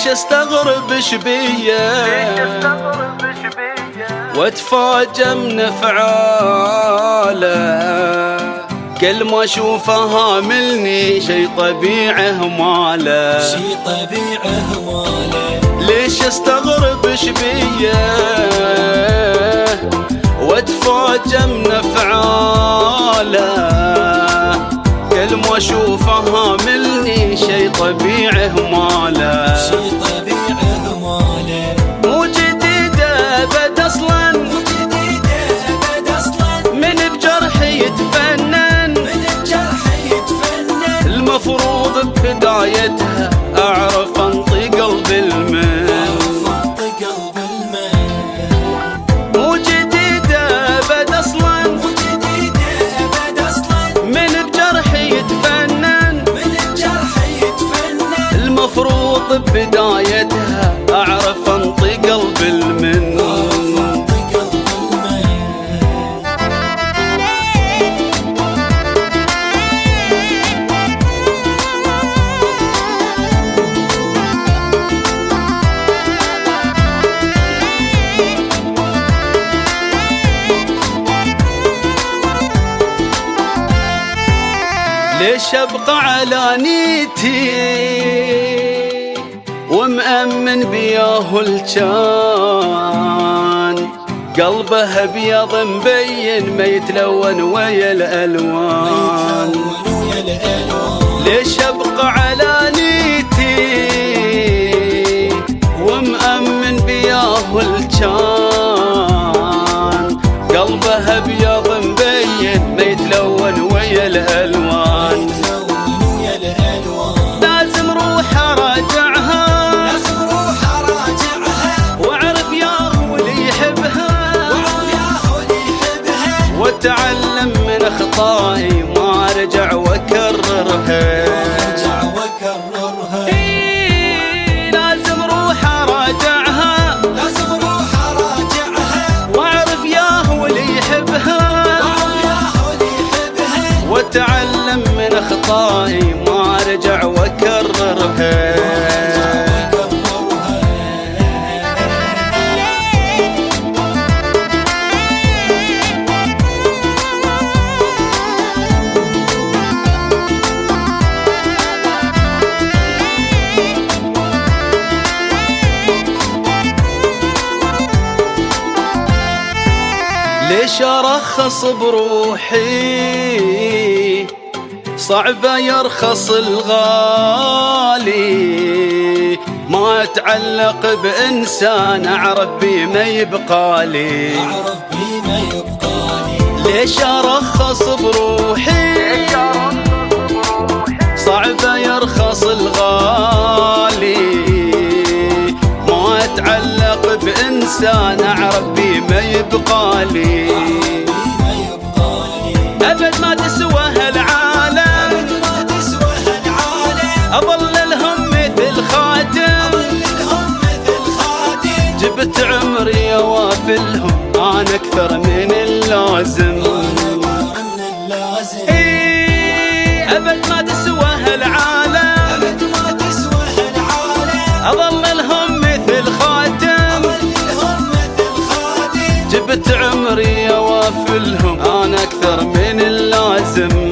ليش استغرب شبيه واتفاجأ من افعاله، كل ما اشوفه هاملني شي طبيعه ماله، ليش استغرب شبيه واتفاجأ من افعاله، كل ما اشوفه هاملني شي طبيعه ماله، مو جديد ابد اصلا، من بجرحي يتفنن، المفروض ببدايتها اعرف انطي قلب المن، مو جديد ابد اصلا، من بجرحي يتفنن، المفروض ببدايتها اعرف انطي قلب المن. ليش ابقى على نيتي ومأمن بياه الجان، قلبه ابيض مبين ما يتلون ويا الالوان، ليش ابقى على نيتي ومأمن بياه الجان، قلبه ابيض مبين ما يتلون ويا الالوان، لازم روح اراجعها واعرف ياه واللي يحبها، واتعلم من اخطائي ما ارجع واكررها، لازم روح اراجعها واعرف ياه واللي يحبها، واتعلم من اخطائي ما ارجع واكررها. ليش ارخص بروحي صعبة يرخص الغالي، ما اتعلق بإنسان اعرف بي ما يبقالي، ليش ارخص بروحي صعبة يرخص الغالي، ما اتعلق بإنسان اعرف بي ما يبقالي، ابد ما تسوى هالعالم، اظل لهم مثل خاتم، جبت عمري اوافلهم انا اكثر من اللازم، ابد ما تسوى هالعالم، اظل لهم مثل خاتم، جبت عمري اوافلهم انا اكثر من اللازم.